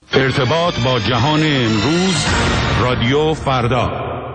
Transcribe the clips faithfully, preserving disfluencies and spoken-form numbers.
ارتباط با جهان امروز، رادیو فردا.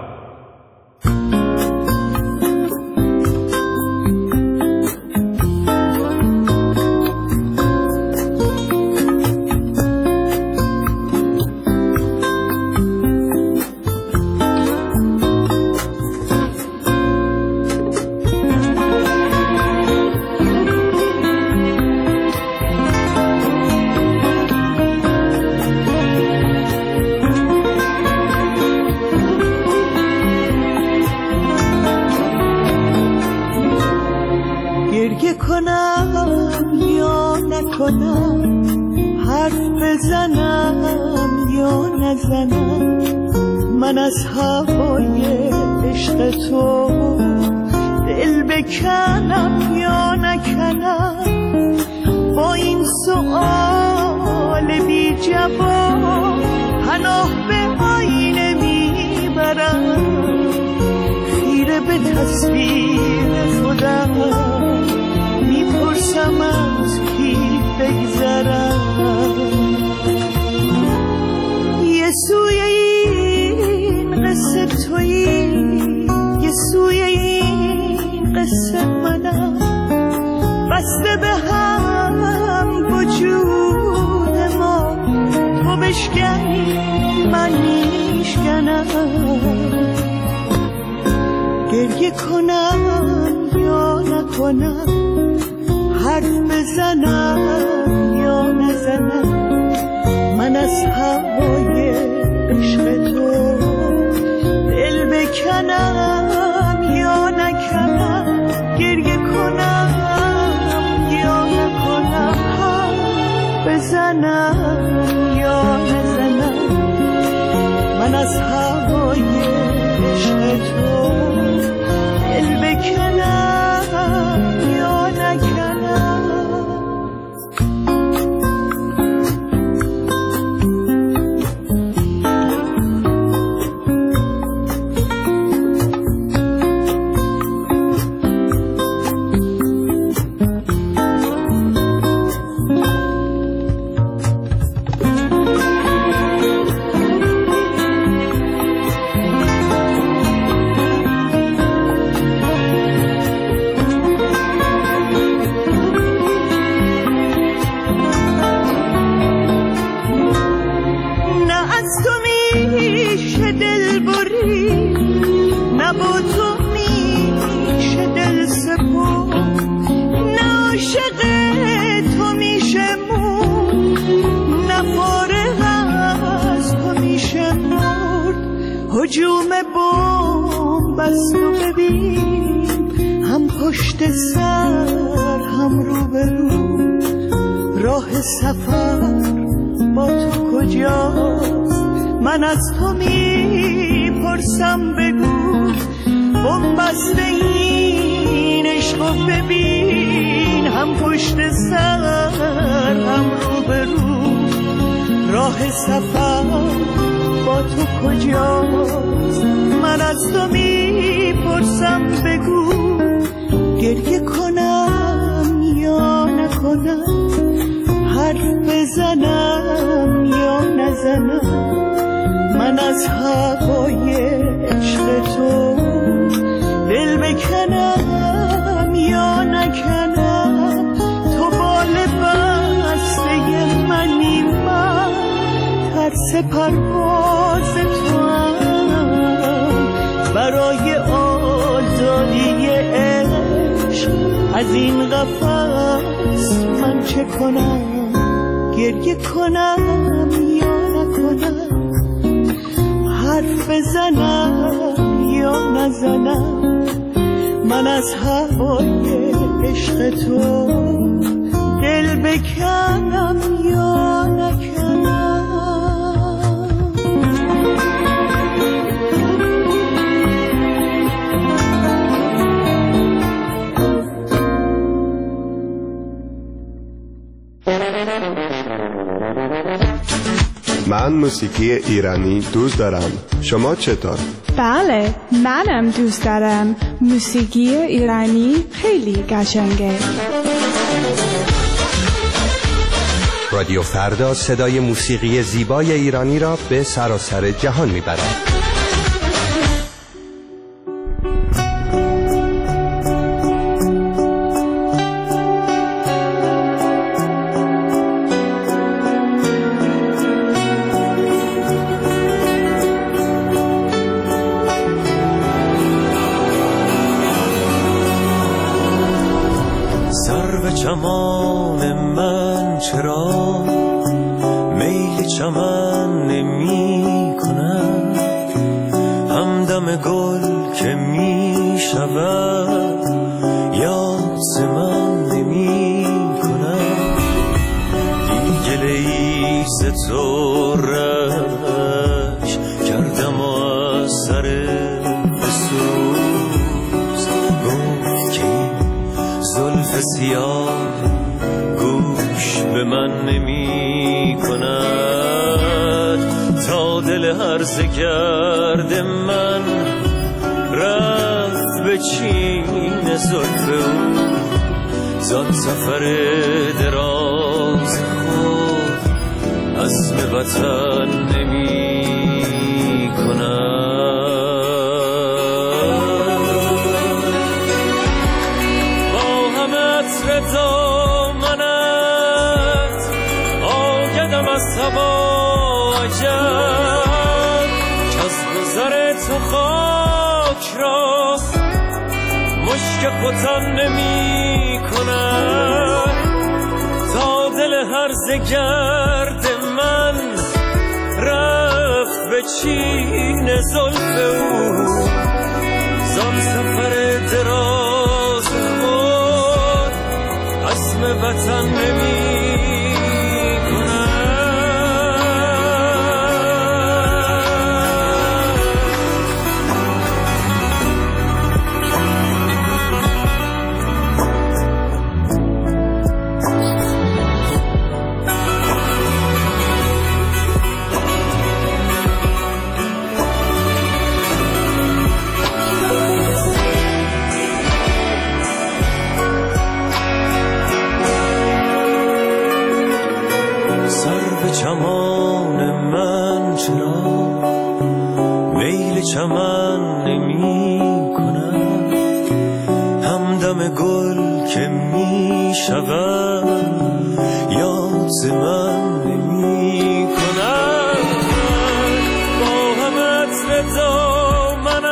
من از هوای عشق تو دل بکنم یا نکنم، با این سؤال بی جواب پناه به آینه میبرم، خیره به تصویر خودم میپرسم از کی بگذرم. یه سوی این قصه تویی، یه سوی این قصه منم، بسته به هم وجود ما، تو بشکنی من میشکنم، گریه کنم یا نکنم، حرف بزنم یا نزنم، من از هوای عشق تو دل بکنم یا نکنم، گریه کنم یا نکنم، حرف بزنم یا نزنم، من از هوای عشق تو دل بکنم یا نکنم. هجوم بمب بست و ببین، هم پشت سر هم رو به رو، راه سفر با تو کجاست؟ من از تو میپرسم بگو، بمب بست این عشق و ببین، هم پشت سر هم رو به رو، راه سفر با تو کجاست؟ من از تو میپرسم بگو، گریه کنم یا نکنم، حرف بزنم یا نزنم، من از هوای عشق تو دل بکنم یا نکنم، تو بال بسته منی، من ترس پرواز تو هم، برای آزادی عشق از این قفس من چه کنم؟ گریه کنم یا نکنم، حرف بزنم یا نزنم، من از هوای عشق تو دل بکنم یا نکنم. من موسیقی ایرانی دوست دارم. شما چطور؟ بله، منم دوست دارم. موسیقی ایرانی خیلی قشنگه. رادیو فردا صدای موسیقی زیبای ایرانی را به سراسر جهان میبرد. چمان من چرا میل چمن نمی کند، همدم گل که می شود یاد ز من نمی کند. دیگه ای ز تو رش کردم و از سر بسوز، گفت که این زلف سیاه گوش به من نمی کند. تا دل هرزه گرد من رفت به چین زلف او، زان سفر دراز خود عزم وطن نمی کند. با همه عطر دامنت آگدم از هوا عجب، که از گذر تو خاک را مشک ختن نمی کند. تا دل هرزه گرد من رفت به چین زلف او، زان سفر دراز خود عزم وطن نمی چمان من چرا میل چمن نمی کند، همدم گل که می شود یاد ز من نمی کند. با همه عطر دامنت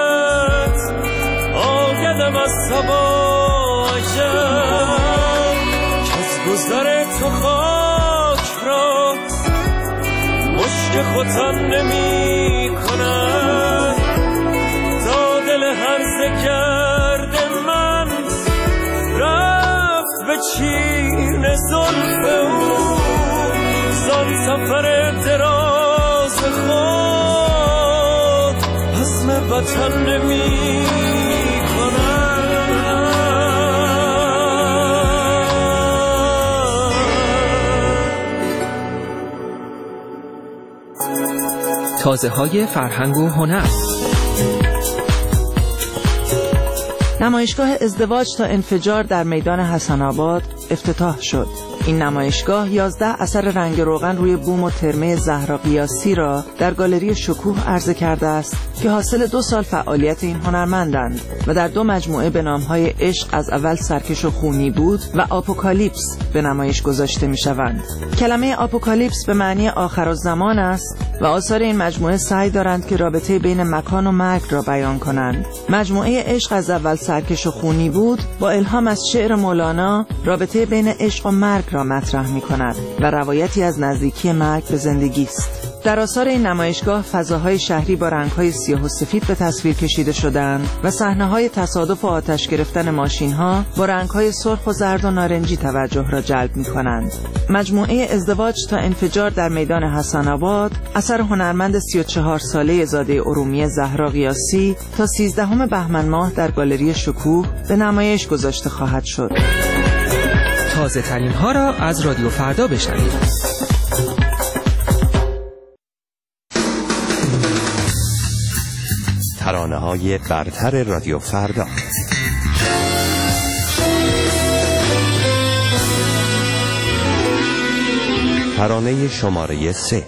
آگدم از هوا عجب، که از گذر تو خاک را مشک ختن نمی کند. تا دل هرزه گرد من رفت به چین زلف او، زان سفر دراز خود عزم وطن نمی کند. تازه های فرهنگ و هنر. نمایشگاه ازدواج تا انفجار در میدان حسن آباد افتتاح شد. این نمایشگاه یازده اثر رنگ روغن روی بوم و ترمه زهرا قیاسی را در گالری شکوه عرضه کرده است که حاصل دو سال فعالیت این هنرمندند و در دو مجموعه به نام‌های عشق از اول سرکش و خونی بود و آپوکالیپس به نمایش گذاشته می‌شوند. کلمه آپوکالیپس به معنی آخرالزمان است و آثار این مجموعه سعی دارند که رابطه بین مکان و مرگ را بیان کنند. مجموعه عشق از اول سرکش و خونی بود با الهام از شعر مولانا رابطه بین عشق و مرگ را مطرح می‌کند و روایتی از نزدیکی مرگ به زندگی است. در آثار این نمایشگاه فضاهای شهری با رنگ‌های سیاه و سفید به تصویر کشیده شدند و صحنه‌های تصادف و آتش گرفتن ماشین‌ها با رنگ‌های سرخ و زرد و نارنجی توجه را جلب می‌کنند. مجموعه ازدواج تا انفجار در میدان حسن آباد اثر هنرمند سی و چهار ساله زاده ارومیه زهرا قیاسی تا سیزدهم بهمن ماه در گالری شکوه به نمایش گذاشته خواهد شد. تازه ترین ها را از رادیو فردا بشنوید. ترانه‌های برتر رادیو فردا. ترانه شماره سه.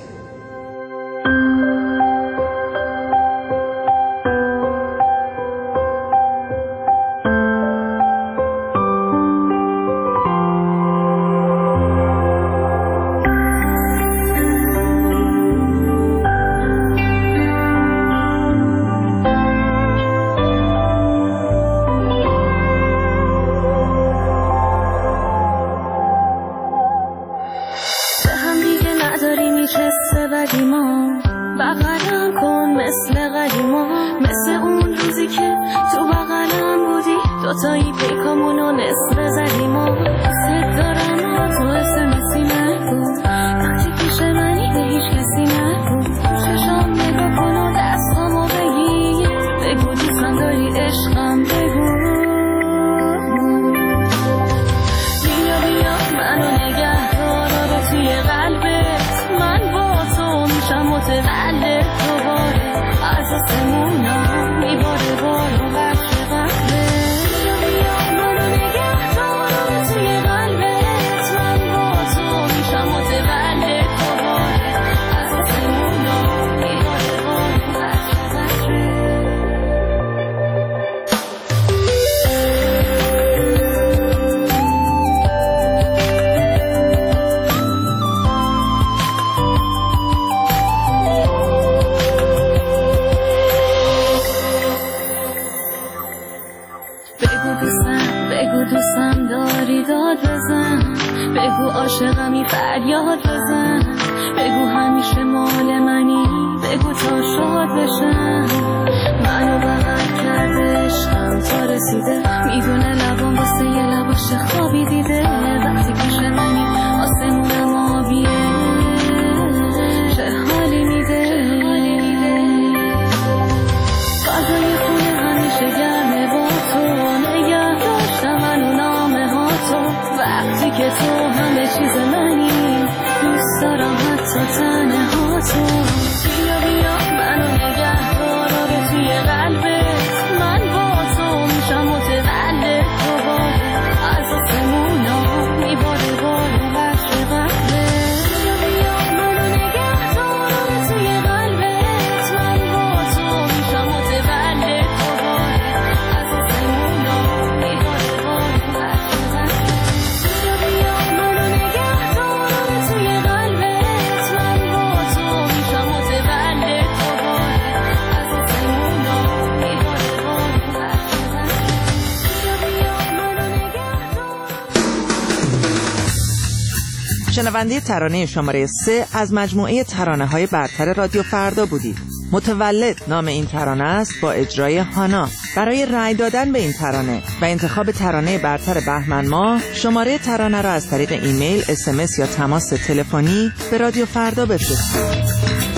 شنونده ترانه شماره سه از مجموعه ترانه های برتر رادیو فردا بودید. متولد نام این ترانه است با اجرای هانا. برای رأی دادن به این ترانه و انتخاب ترانه برتر بهمن ماه شماره ترانه را از طریق ایمیل، اس ام اس یا تماس تلفنی به رادیو فردا بفرستید.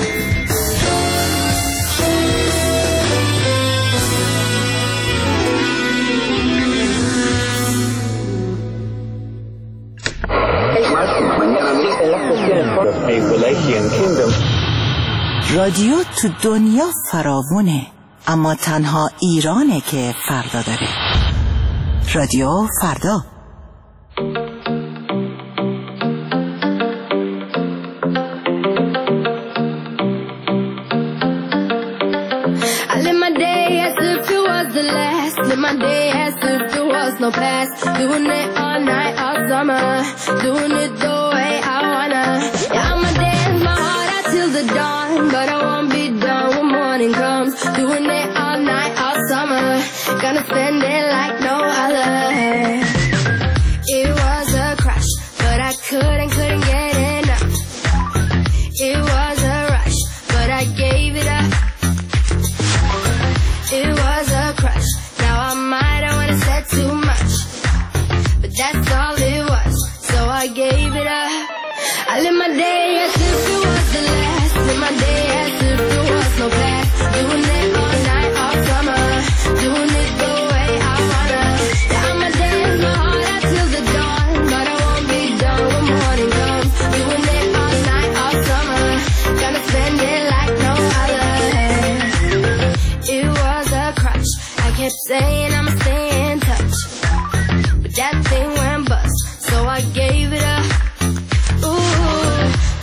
رادیو تو دنیا فراوونه، اما تنها ایرانه که فردا داره. رادیو فردا. I live my day as if it was the last. Live my day as if there was no past. Doing it all night, all summer. Doing it the way I wanna. Yeah, I'ma dance my heart out till the dawn, but I won't be done when morning comes. Doing it all night, all summer. Gonna spend it like no other. It was a crush, but I couldn't, couldn't get enough. It was a rush, but I gave it up. It was a crush. Now I might have wanna said too much, but that's all it was. So I gave it up. I live my day as if it was the last. Live my day as if there was no past. Doing it all night, all summer. Doing it the way I wanna. Yeah, I'ma dance my heart out till the dawn, but I won't be done when morning comes. Doing it all night, all summer. Gonna spend it like no other. It was a crush. I kept saying I'ma stay in touch, but that thing went bust, so I gave it up. Ooh,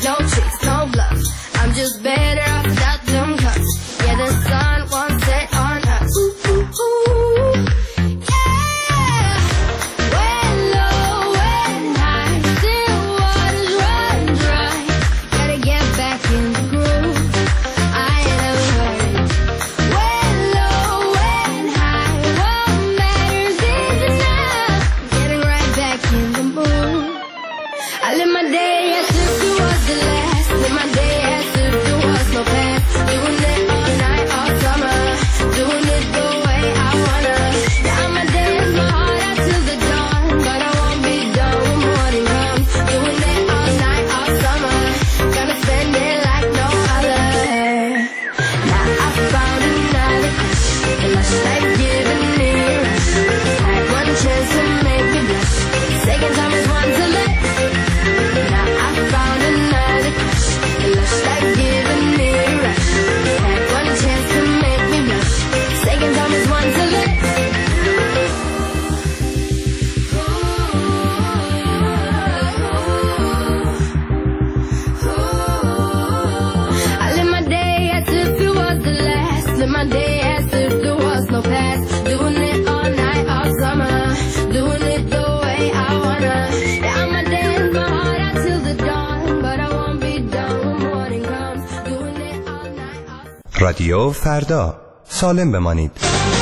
رادیو فردا، سالم بمانید.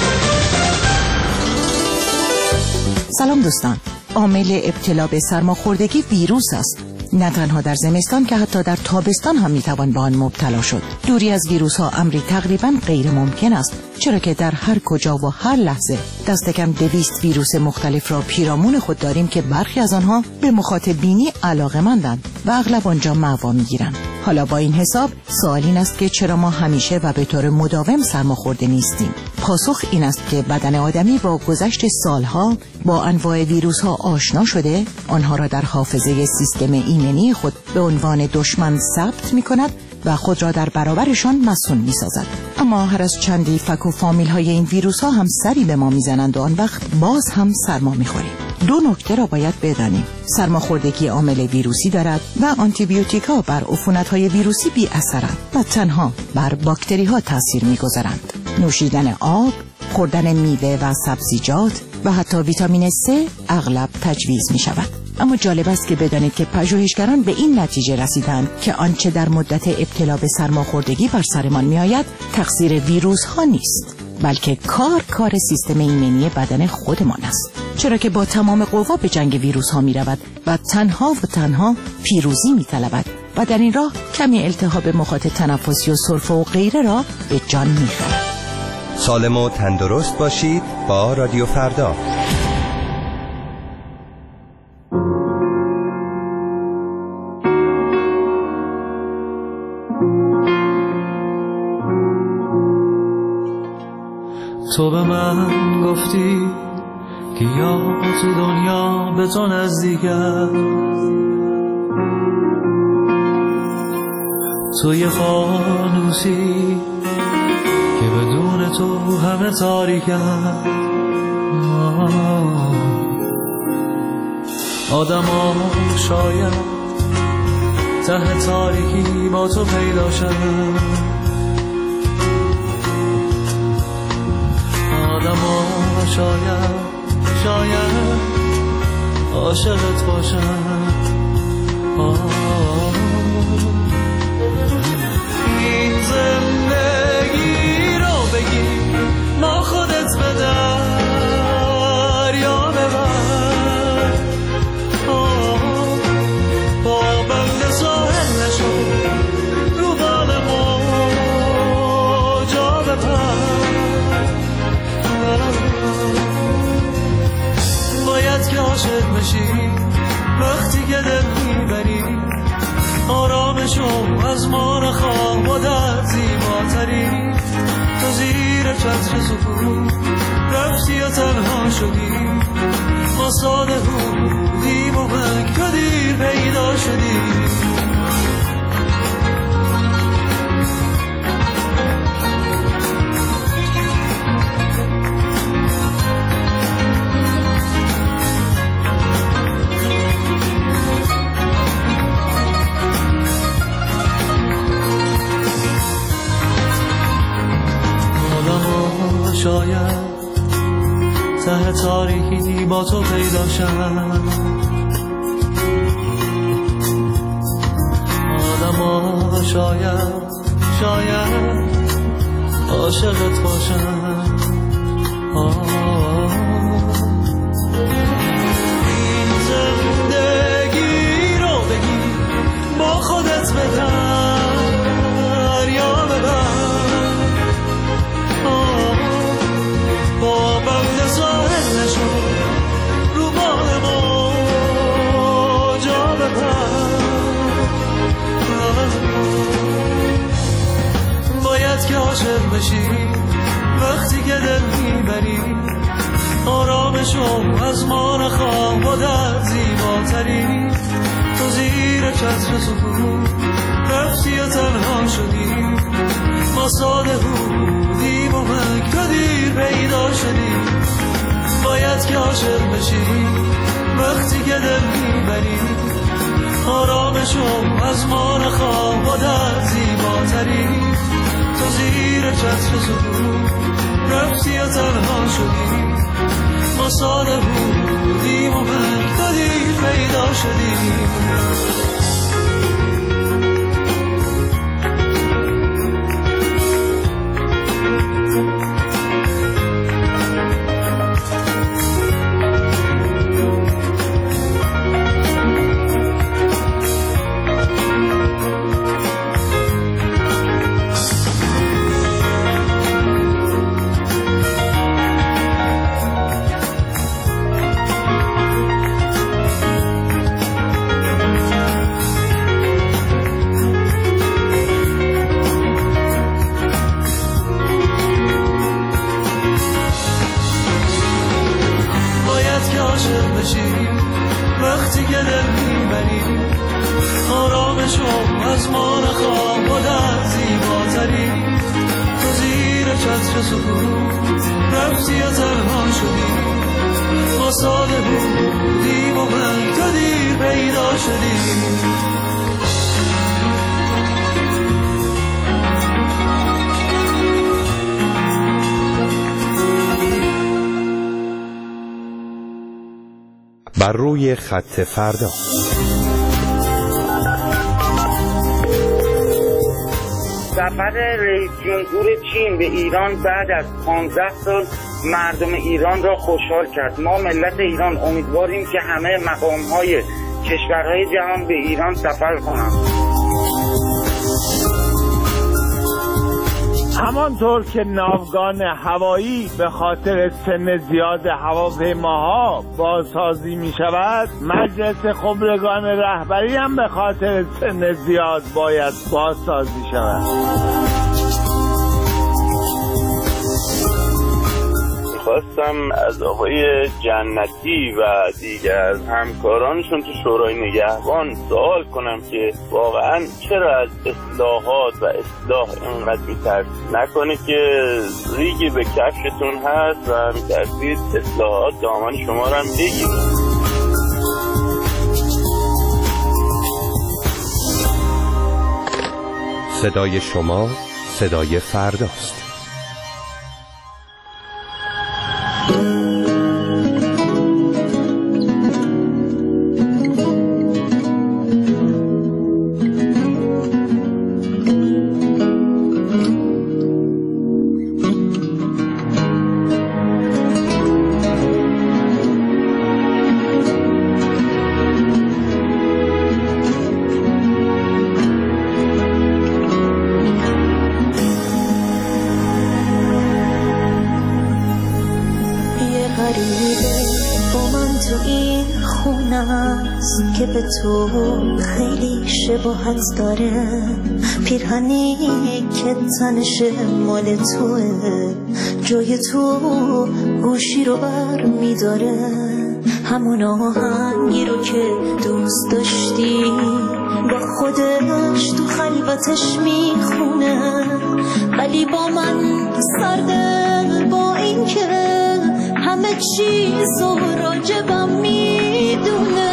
سلام دوستان. عامل ابتلا به سرماخوردگی ویروس است. نه تنها در زمستان که حتی در تابستان هم میتوان به آن مبتلا شد. دوری از ویروس ها امری تقریبا غیر ممکن است، چرا که در هر کجا و هر لحظه دست کم دویست ویروس مختلف را پیرامون خود داریم که برخی از آنها به مخاطب بینی علاقه‌مندند و اغلب آنجا مأوا میگیرند. حالا با این حساب سوال این است که چرا ما همیشه و به طور مداوم سرماخورده نیستیم؟ پاسخ این است که بدن آدمی با گذشت سالها با انواع ویروس ها آشنا شده، آنها را در حافظه سیستم ایمنی خود به عنوان دشمن ثبت می کند و خود را در برابرشان مسئول می سازد. اما هر از چندی فک و فامیل های این ویروس ها هم سری به ما می زنند و آن وقت باز هم سرما می خوریم. دو نکته را باید بدانیم. سرماخوردگی عامل ویروسی دارد و آنتی بیوتیک ها بر عفونت های ویروسی بی اثرند و تنها بر باکتری ها تاثیر می گذارند. نوشیدن آب، خوردن میوه و سبزیجات و حتی ویتامین سه اغلب تجویز می شود. اما جالب است که بدانید که پژوهشگران به این نتیجه رسیدند که آنچه در مدت ابتلا به سرماخوردگی بر سرمان می آید تقصیر ویروس ها نیست، بلکه کار کار سیستم ایمنی بدن خودمان است، چرا که با تمام قوا به جنگ ویروس ها می رود و تنها و تنها پیروزی می طلبد و در این راه کمی التهاب مخاط تنفسی و سرفه و غیره را به جان می خورد. سالم و تندرست باشید با رادیو فردا. تو به من گفتی که یا تو دنیا به تو نزدیکم، تو یه فانوسی که بدون تو همه تاریکم. آدم ها شاید ته تاریکی با تو پیدا شد، آدم ها شاید شاید عاشقت باشن. این زندگی رو بگی ما خودت به دریا ببر، با بند ساحل نشو رو بال موجا بپر. باید که عاشق بشی وقتی که دل میبری، آرامشو از ما نخواه و در زیباتری. تو زیر چتر سکون رفتی و تنها شدی، ما ساده بودیم و من کدیر پیدا شدی. شاید ته تاریکی با تو پیدا شد، آدم ها شاید شاید عاشقت باشن. این زندگی رو بگی با خودت به دریا ببر، با بند ساحل نشو رو بال موجا بپر. باید که عاشق بشی وقتی که دل میبری، آرامشو از ما نخواه و در زیباتری. تو زیر چتر سکون رفتی و تنها شدی، ما ساده بودیم و من کدیر پیدا شدی. باید که عاشق بشی وقتی که دل میبری، آرامشو از ما نخواه و در زیباتری. تو زیر چتر سکون رفتی و تنها شدی، ما ساده بودیم و من کدیر پیدا شدی. شو از ما نخواه و در زیباتری تو زیر چتر سکوت رفتی و تنها شدی ما ساده بودیم و من تو دیر پیدا شدی بر روی خط فردا. سفر رئیس جمهور چین به ایران بعد از پانزده سال مردم ایران را خوشحال کرد. ما ملت ایران امیدواریم که همه مقام‌های کشورهای جهان به ایران سفر کنند. همانطور که ناوگان هوایی به خاطر سن زیاد هواپیماها بازسازی می شود، مجلس خبرگان رهبری هم به خاطر سن زیاد باید بازسازی شود. خواستم از آقای جنتی و دیگر همکارانشون تو شورای نگهبان سوال کنم که واقعا چرا از اصلاحات و اصلاح اینقدر می‌ترسید؟ نکنه که ریگی به کفشتون هست و می‌ترسید اصلاحات دامن شما رو هم بگیره. صدای شما صدای فرداست. که به تو خیلی شباهت داره، پیرهنی که تنش مال توه، جای تو گوشی رو بر میداره، همون آهنگی رو که دوست داشتی با خودش تو خلوتش میخونه، ولی با من سرده، با این که همه چیز رو راجبم میدونه.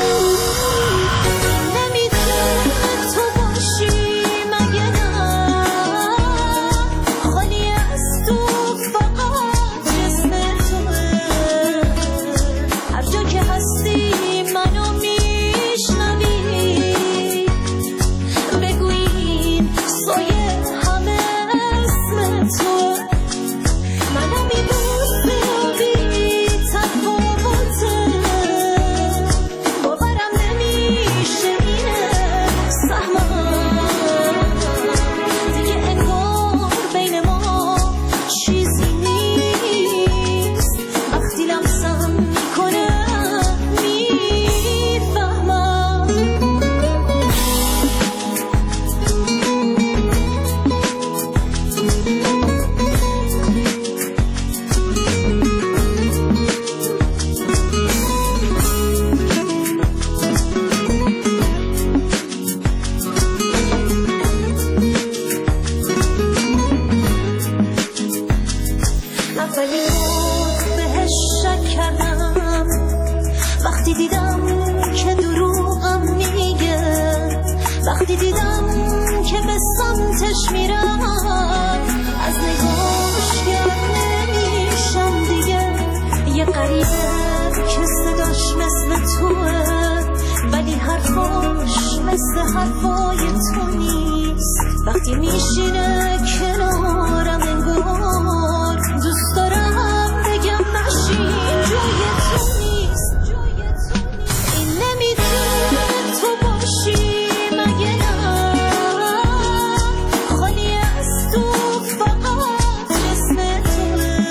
مثل حرفای تو نیست، وقتی میشینه کنارم انگار دوست دارم بگم نشین، جای تو نیست، این نمیتونه تو باشی مگه نه، خالی از تو فقط اسم توه،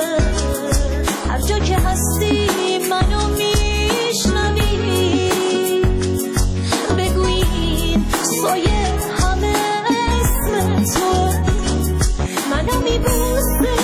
هر جا که هستی منو میشنوی، سایه همه اسم تو منو میبوسه